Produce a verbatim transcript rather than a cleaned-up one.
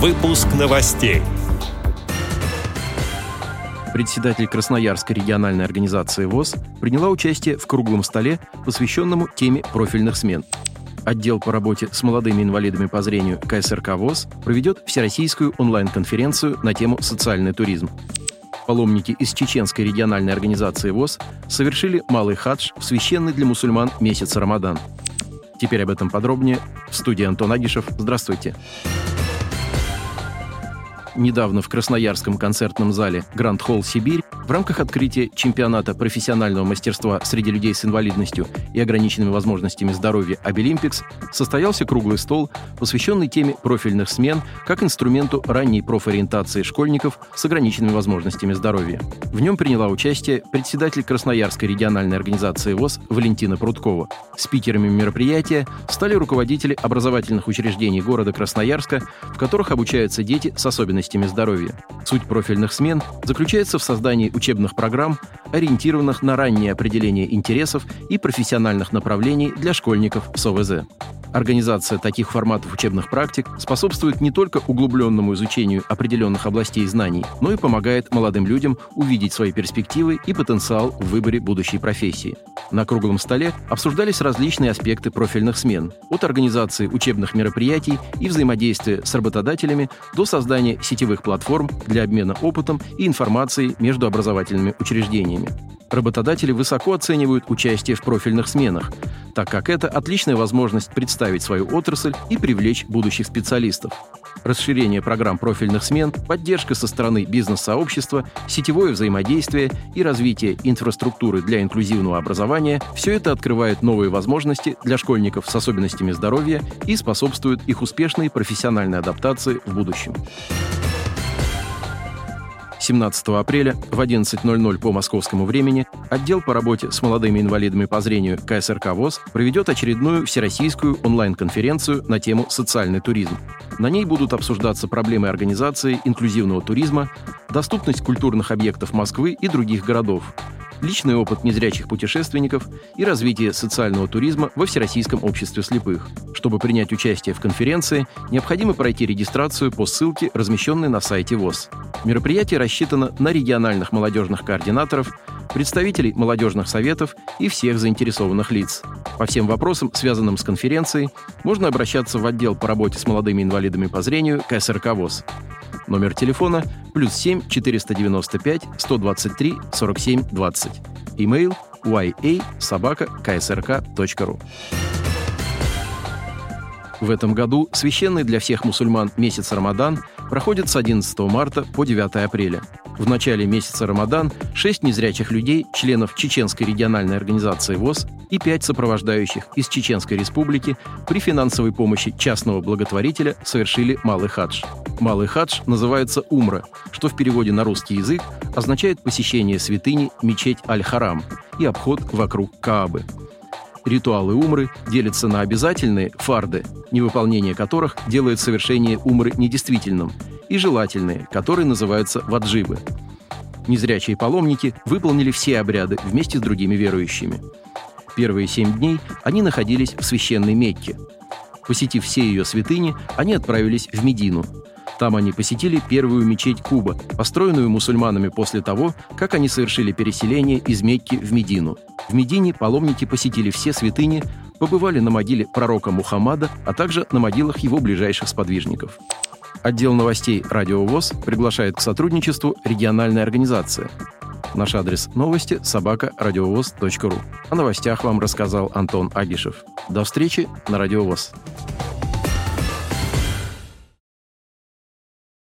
Выпуск новостей. Председатель Красноярской региональной организации ВОС приняла участие в круглом столе, посвященному теме профильных смен. Отдел по работе с молодыми инвалидами по зрению ка эс эр ка ВОС проведет всероссийскую онлайн-конференцию на тему «Социальный туризм». Паломники из Чеченской региональной организации ВОС совершили малый хадж в священный для мусульман месяц Рамадан. Теперь об этом подробнее. В студии Антон Агишев. Здравствуйте. Недавно в Красноярском концертном зале «Гранд Холл Сибирь» в рамках открытия чемпионата профессионального мастерства среди людей с инвалидностью и ограниченными возможностями здоровья «Обилимпикс» состоялся круглый стол, посвященный теме профильных смен как инструменту ранней профориентации школьников с ограниченными возможностями здоровья. В нем приняла участие председатель Красноярской региональной организации ВОС Валентина Прудкова. Спикерами мероприятия стали руководители образовательных учреждений города Красноярска, в которых обучаются дети с особенностями здоровья. Суть профильных смен заключается в создании учебных программ, ориентированных на раннее определение интересов и профессиональных направлений для школьников с о вэ зэ. Организация таких форматов учебных практик способствует не только углубленному изучению определенных областей знаний, но и помогает молодым людям увидеть свои перспективы и потенциал в выборе будущей профессии. На круглом столе обсуждались различные аспекты профильных смен, от организации учебных мероприятий и взаимодействия с работодателями до создания сетевых платформ для обмена опытом и информацией между образовательными учреждениями. Работодатели высоко оценивают участие в профильных сменах, так как это отличная возможность представить свою отрасль и привлечь будущих специалистов. Расширение программ профильных смен, поддержка со стороны бизнес-сообщества, сетевое взаимодействие и развитие инфраструктуры для инклюзивного образования – все это открывает новые возможности для школьников с особенностями здоровья и способствует их успешной профессиональной адаптации в будущем. семнадцатого апреля в одиннадцать ноль ноль по московскому времени отдел по работе с молодыми инвалидами по зрению ка эс эр ка ВОС проведет очередную всероссийскую онлайн-конференцию на тему «Социальный туризм». На ней будут обсуждаться проблемы организации инклюзивного туризма, доступность культурных объектов Москвы и других городов, личный опыт незрячих путешественников и развитие социального туризма во Всероссийском обществе слепых. Чтобы принять участие в конференции, необходимо пройти регистрацию по ссылке, размещенной на сайте ВОС. Мероприятие рассчитано на региональных молодежных координаторов, представителей молодежных советов и всех заинтересованных лиц. По всем вопросам, связанным с конференцией, можно обращаться в отдел по работе с молодыми инвалидами по зрению ка эс эр ка ВОС. Номер телефона плюс семь четыреста девяносто пять сто двадцать три сорок семь двадцать. Имейл уай эй собака ка эс эр ка точка ру. В этом году священный для всех мусульман месяц Рамадан проходит с одиннадцатого марта по девятое апреля. В начале месяца Рамадан шесть незрячих людей, членов Чеченской региональной организации ВОС и пять сопровождающих из Чеченской республики при финансовой помощи частного благотворителя совершили малый хадж. Малый хадж называется умра, что в переводе на русский язык означает посещение святыни мечеть Аль-Харам и обход вокруг Каабы. Ритуалы умры делятся на обязательные фарды, невыполнение которых делает совершение умры недействительным, и желательные, которые называются ваджибы. Незрячие паломники выполнили все обряды вместе с другими верующими. Первые семь дней они находились в священной Мекке. Посетив все ее святыни, они отправились в Медину. Там они посетили первую мечеть Куба, построенную мусульманами после того, как они совершили переселение из Мекки в Медину. В Медине паломники посетили все святыни, побывали на могиле пророка Мухаммада, а также на могилах его ближайших сподвижников. Отдел новостей Радио ВОС приглашает к сотрудничеству региональная организация. Наш адрес новости – собака радиовоз точка ру. О новостях вам рассказал Антон Агишев. До встречи на Радио ВОС.